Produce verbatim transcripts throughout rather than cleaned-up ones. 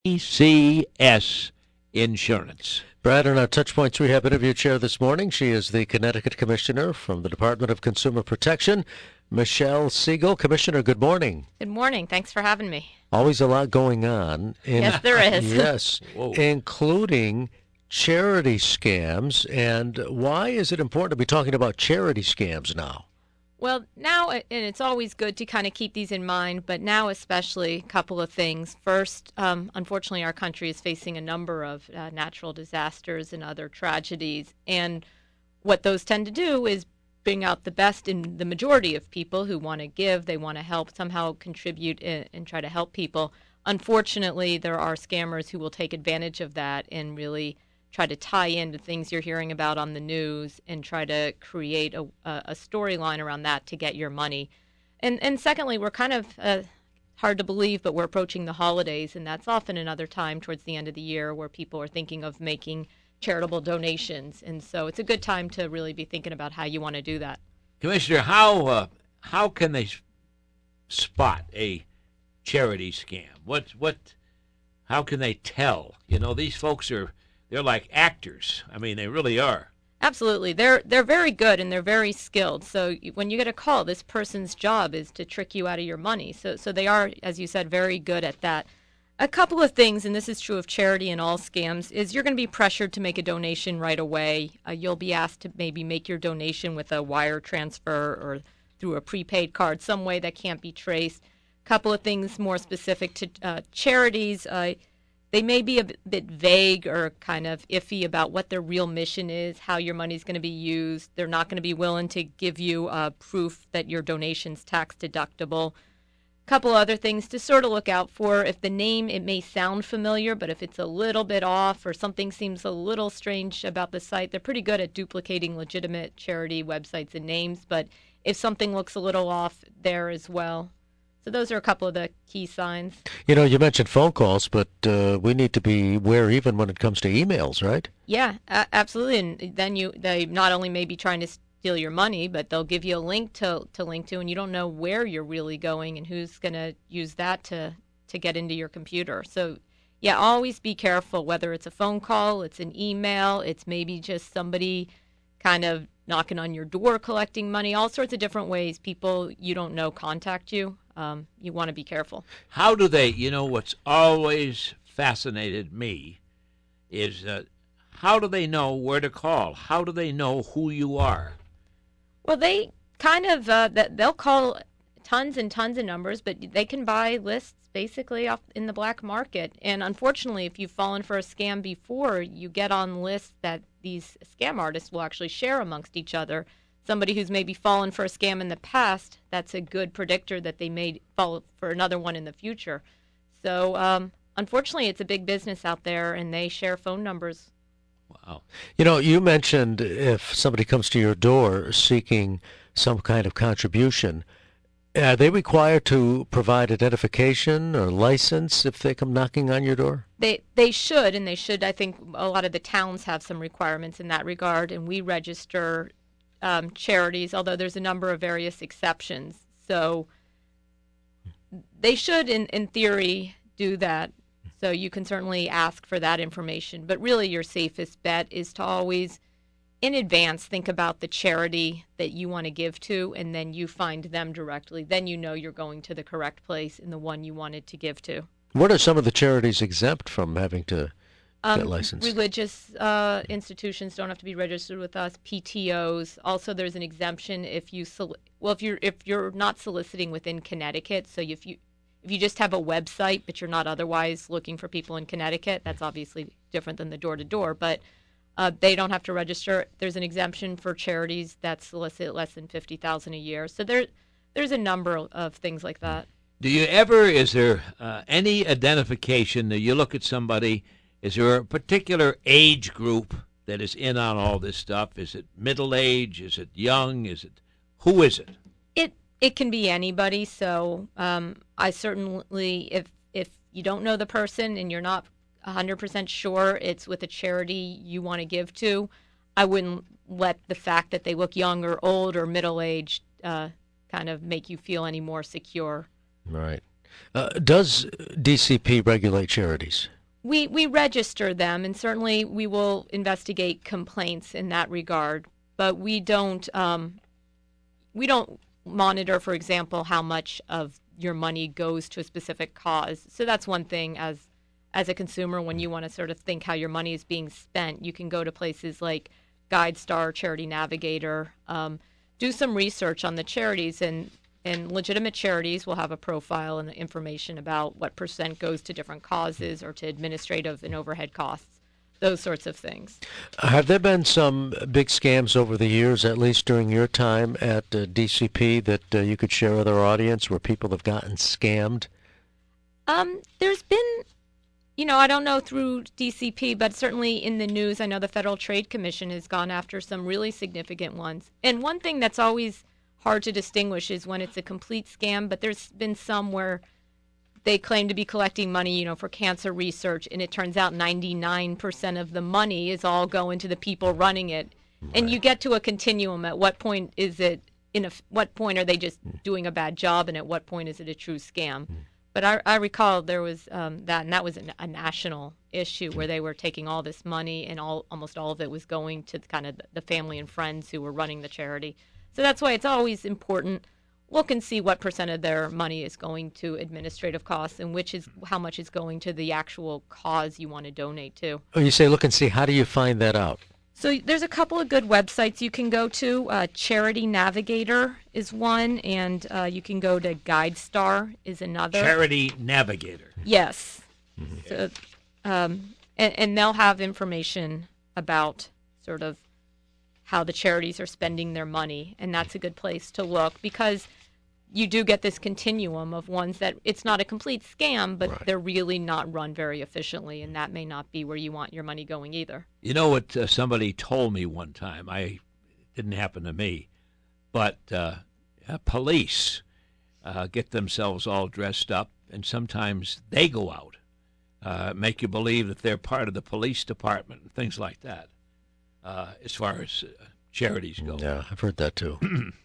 E C S Insurance. Brad, in our Touchpoints Rehab interview chair this morning, she is the Connecticut Commissioner from the Department of Consumer Protection, Michelle Siegel. Commissioner, good morning. Good morning. Thanks for having me. Always a lot going on. In, Yes, there is. Yes, Whoa. including charity scams. And why is it important to be talking about charity scams now? Well, now, and it's always good to kind of keep these in mind, but now especially a couple of things. First, um, unfortunately, our country is facing a number of uh, natural disasters and other tragedies. And what those tend to do is bring out the best in the majority of people who want to give, they want to help, somehow contribute and, and try to help people. Unfortunately, there are scammers who will take advantage of that and really try to tie into things you're hearing about on the news and try to create a, a storyline around that to get your money. And and secondly, we're kind of uh, hard to believe, but we're approaching the holidays, and that's often another time towards the end of the year where people are thinking of making charitable donations. And so it's a good time to really be thinking about how you want to do that. Commissioner, how uh, how can they s- spot a charity scam? What what? How can they tell? You know, these folks are they're like actors. I mean, they really are. Absolutely. They're they're very good and they're very skilled. So y- when you get a call, this person's job is to trick you out of your money. So so they are, as you said, very good at that. A couple of things, and this is true of charity and all scams, is you're going to be pressured to make a donation right away. Uh, you'll be asked to maybe make your donation with a wire transfer or through a prepaid card, some way that can't be traced. A couple of things more specific to uh, charities. Uh, they may be a bit vague or kind of iffy about what their real mission is, how your money's going to be used. They're not going to be willing to give you uh, proof that your donation's tax deductible. A couple other things to sort of look out for. If the name, it may sound familiar, but if it's a little bit off or something seems a little strange about the site, they're pretty good at duplicating legitimate charity websites and names. But if something looks a little off there as well. So those are a couple of the key signs. You know, you mentioned phone calls, but uh, we need to be aware even when it comes to emails, right? Yeah, a- absolutely. And then you, they not only may be trying to steal your money, but they'll give you a link to, to link to, and you don't know where you're really going and who's going to use that to, to get into your computer. So, yeah, always be careful, whether it's a phone call, it's an email, it's maybe just somebody kind of knocking on your door collecting money, all sorts of different ways people you don't know contact you. Um, you want to be careful. How do they? You know, what's always fascinated me is uh, how do they know where to call? How do they know who you are? Well, they kind of uh, th- they'll call tons and tons of numbers, but they can buy lists basically off in the black market. And unfortunately, if you've fallen for a scam before, you get on lists that these scam artists will actually share amongst each other. Somebody who's maybe fallen for a scam in the past, that's a good predictor that they may fall for another one in the future. So, um, unfortunately, it's a big business out there, and they share phone numbers. Wow. You know, you mentioned if somebody comes to your door seeking some kind of contribution, are they required to provide identification or license if they come knocking on your door? They they should, and they should. I think a lot of the towns have some requirements in that regard, and we register um, charities, although there's a number of various exceptions. So they should, in, in theory, do that. So you can certainly ask for that information. But really, your safest bet is to always, in advance, think about the charity that you want to give to, and then you find them directly. Then you know you're going to the correct place and the one you wanted to give to. What are some of the charities exempt from having to get Um, licensed? religious uh, institutions don't have to be registered with us. P T Os. Also, there's an exemption if you sol- well if you're if you're not soliciting within Connecticut. So if you if you just have a website but you're not otherwise looking for people in Connecticut, that's obviously different than the door to door. But uh, they don't have to register. There's an exemption for charities that solicit less than fifty thousand a year. So there there's a number of things like that. Do you ever? Is there uh, any identification that you look at somebody? Is there a particular age group that is in on all this stuff? Is it middle age? Is it young? Is it who is it? It it can be anybody. So um, I certainly, if if you don't know the person and you're not one hundred percent sure it's with a charity you want to give to, I wouldn't let the fact that they look young or old or middle aged uh, kind of make you feel any more secure. Right. Uh, does D C P regulate charities? We we register them, and certainly we will investigate complaints in that regard. But we don't um, we don't monitor, for example, how much of your money goes to a specific cause. So that's one thing as as a consumer, when you want to sort of think how your money is being spent, you can go to places like GuideStar, Charity Navigator, um, do some research on the charities, and and legitimate charities will have a profile and information about what percent goes to different causes or to administrative and overhead costs, those sorts of things. Have there been some big scams over the years, at least during your time at uh, D C P, that uh, you could share with our audience where people have gotten scammed? Um, there's been, you know, I don't know through D C P, but certainly in the news, I know the Federal Trade Commission has gone after some really significant ones. And one thing that's always hard to distinguish is when it's a complete scam, but there's been some where they claim to be collecting money, you know, for cancer research, and it turns out ninety-nine percent of the money is all going to the people running it. Right. And you get to a continuum. At what point is it, in a, what point are they just doing a bad job, and at what point is it a true scam? Mm. But I, I recall there was um, that, and that was a, a national issue where they were taking all this money, and all almost all of it was going to kind of the family and friends who were running the charity. So that's why it's always important. Look and see what percent of their money is going to administrative costs, and which is how much is going to the actual cause you want to donate to. Oh, you say look and see. How do you find that out? So there's a couple of good websites you can go to. Uh, Charity Navigator is one, and uh, you can go to GuideStar is another. Charity Navigator. Yes. Mm-hmm. So, um, and, and they'll have information about sort of how the charities are spending their money, and that's a good place to look, because you do get this continuum of ones that it's not a complete scam, but right. they're really not run very efficiently, and that may not be where you want your money going either. You know what uh, somebody told me one time? I it didn't happen to me, but uh, uh, police uh, get themselves all dressed up, and sometimes they go out, uh, make you believe that they're part of the police department and things like that. Uh, as far as uh, charities go. Yeah, I've heard that too.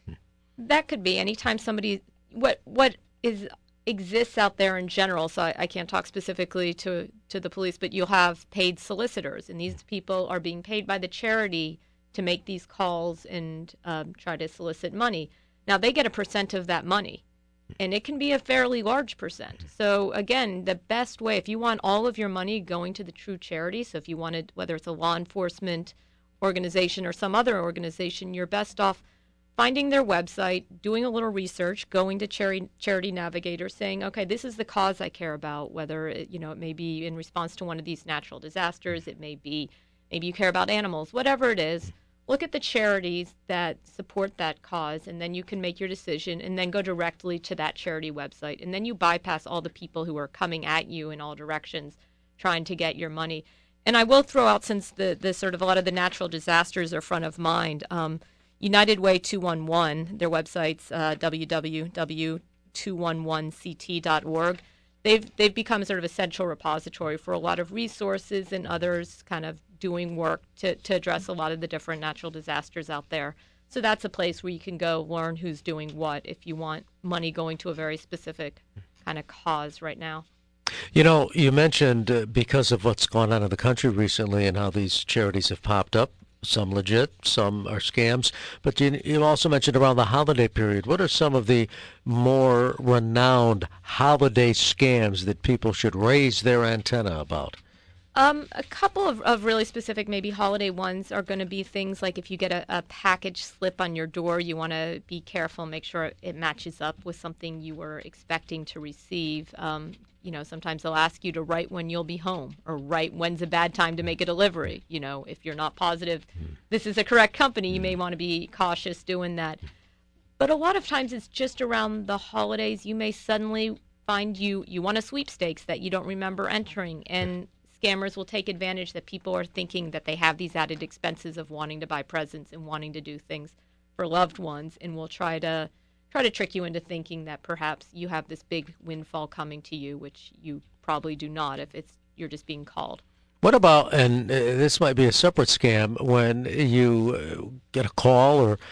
That could be anytime somebody, what what is exists out there in general, so I, I can't talk specifically to, to the police, but you'll have paid solicitors, and these people are being paid by the charity to make these calls and um, try to solicit money. Now, they get a percent of that money, and it can be a fairly large percent. So, again, the best way, if you want all of your money going to the true charity, so if you wanted, whether it's a law enforcement organization or some other organization, you're best off finding their website, doing a little research, going to Charity, Charity Navigator, saying, okay, this is the cause I care about, whether it, you know, it may be in response to one of these natural disasters, it may be, maybe you care about animals, whatever it is. Look at the charities that support that cause, and then you can make your decision, and then go directly to that charity website, and then you bypass all the people who are coming at you in all directions trying to get your money. And I will throw out, since the, the sort of a lot of the natural disasters are front of mind, um, United Way two one one, their website's uh, w w w dot two one one c t dot org. They've they've become sort of a central repository for a lot of resources and others kind of doing work to, to address a lot of the different natural disasters out there. So that's a place where you can go learn who's doing what if you want money going to a very specific kind of cause right now. You know, you mentioned uh, because of what's gone on in the country recently and how these charities have popped up, some legit, some are scams, but you, you also mentioned around the holiday period. What are some of the more renowned holiday scams that people should raise their antenna about? Um, a couple of, of really specific, maybe holiday ones are going to be things like if you get a, a package slip on your door, you want to be careful, make sure it matches up with something you were expecting to receive. Um, you know, sometimes they'll ask you to write when you'll be home, or write when's a bad time to make a delivery. You know, if you're not positive this is a correct company, you may want to be cautious doing that. But a lot of times it's just around the holidays. You may suddenly find you, you won a sweepstakes that you don't remember entering, and scammers will take advantage that people are thinking that they have these added expenses of wanting to buy presents and wanting to do things for loved ones, and will try to try to trick you into thinking that perhaps you have this big windfall coming to you, which you probably do not if it's you're just being called. What about, and uh, this might be a separate scam, when you uh, get a call or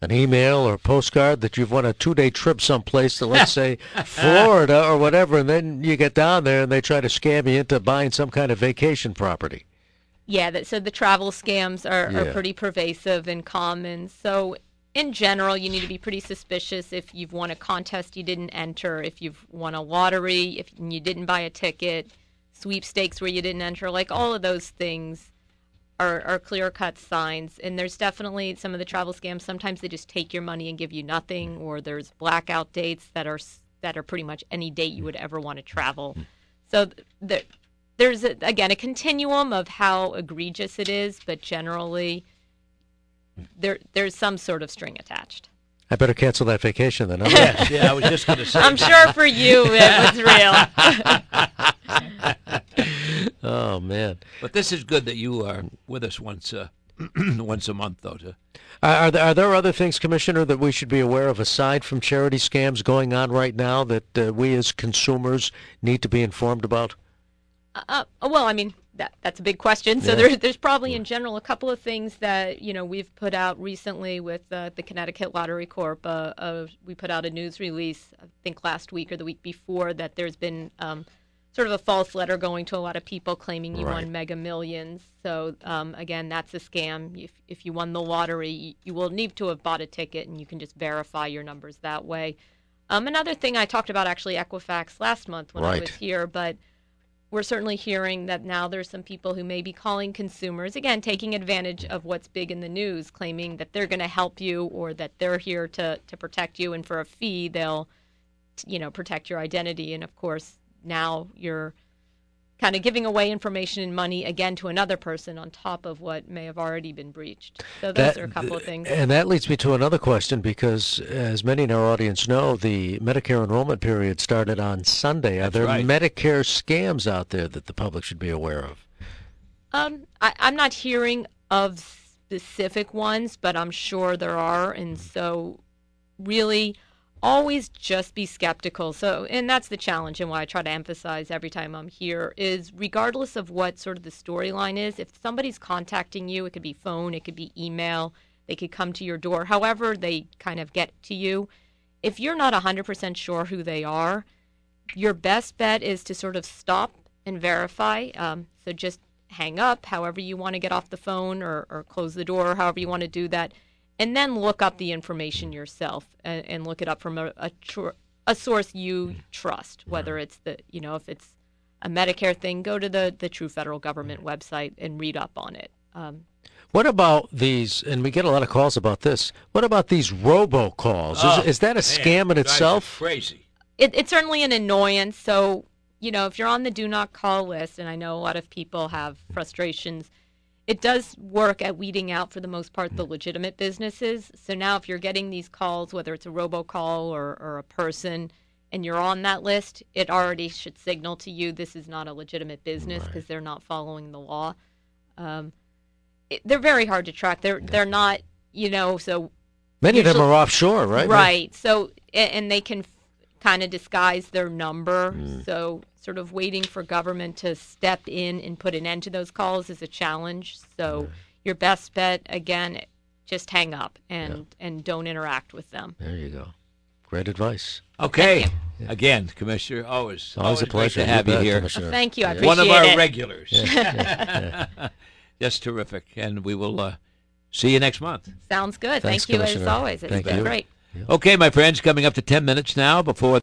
an email or a postcard that you've won a two-day trip someplace to, let's say, Florida or whatever, and then you get down there and they try to scam you into buying some kind of vacation property. Yeah, that, so the travel scams are, Yeah. are pretty pervasive and common. So in general, you need to be pretty suspicious if you've won a contest you didn't enter, if you've won a lottery, if you didn't buy a ticket, sweepstakes where you didn't enter, like all of those things are, are clear-cut signs. And there's definitely some of the travel scams, sometimes they just take your money and give you nothing, or there's blackout dates that are that are pretty much any date you would ever want to travel. So there, there's, a, again, a continuum of how egregious it is, but generally there there's some sort of string attached. I better cancel that vacation then. huh? Yes, yeah, I was just going to say. I'm that. sure for you it was real. Oh, man. But this is good that you are with us once uh, once a month, though. To Are, are, there, are there other things, Commissioner, that we should be aware of aside from charity scams going on right now that uh, we as consumers need to be informed about? Uh, well, I mean, that that's a big question. So Yeah. there's there's probably in general a couple of things that, you know, we've put out recently with uh, the Connecticut Lottery Corp. Uh, uh, we put out a news release, I think last week or the week before, that there's been um, sort of a false letter going to a lot of people claiming you Right. won Mega Millions. So um, again, that's a scam. If if you won the lottery, you, you will need to have bought a ticket, and you can just verify your numbers that way. Um, another thing I talked about actually Equifax last month when I Right. was here, but we're certainly hearing that now there's some people who may be calling consumers, again, taking advantage of what's big in the news, claiming that they're going to help you or that they're here to, to protect you, and for a fee, they'll, you know, protect your identity. And, of course, now you're kind of giving away information and money, again, to another person on top of what may have already been breached. So those That- are a couple of things. And that leads me to another question, because as many in our audience know, the Medicare enrollment period started on Sunday. Are That's there right. Medicare scams out there that the public should be aware of? Um, I, I'm not hearing of specific ones, but I'm sure there are. And so really always just be skeptical. So, and that's the challenge, and why I try to emphasize every time I'm here is, regardless of what sort of the storyline is, if somebody's contacting you, it could be phone, it could be email, they could come to your door, however they kind of get to you. If you're not one hundred percent sure who they are, your best bet is to sort of stop and verify. Um, so just hang up, however you want to get off the phone, or, or close the door, however you want to do that. And then look up the information yourself, and, and look it up from a a, tr- a source you trust. Whether it's the, you know, if it's a Medicare thing, go to the, the True Federal Government website and read up on it. Um, What about these, and we get a lot of calls about this, what about these robocalls? Oh, is, is that a man, scam in drives you itself? Crazy. it, it's certainly an annoyance. So, you know, if you're on the do not call list, and I know a lot of people have frustrations, it does work at weeding out, for the most part, the legitimate businesses. So now if you're getting these calls, whether it's a robocall or, or a person, and you're on that list, it already should signal to you this is not a legitimate business, because Right. they're not following the law. Um, it, they're very hard to track. They're they're not, you know, so Many of them usually- are offshore, right? Right. So, a- and they can kind of disguise their number. Mm. So, sort of waiting for government to step in and put an end to those calls is a challenge. So, your best bet, again, just hang up and, and don't interact with them. There you go. Great advice. Okay. Again, Commissioner, always, Always a great pleasure to have you bet, here. Commissioner. Thank you. I Yeah. appreciate One of our it. regulars. Yeah, yeah. Just terrific. And we will uh, see you next month. Sounds good. Thanks, Thank you, as Commissioner. always. It's Thank been you. great. Okay, my friends, coming up to ten minutes now before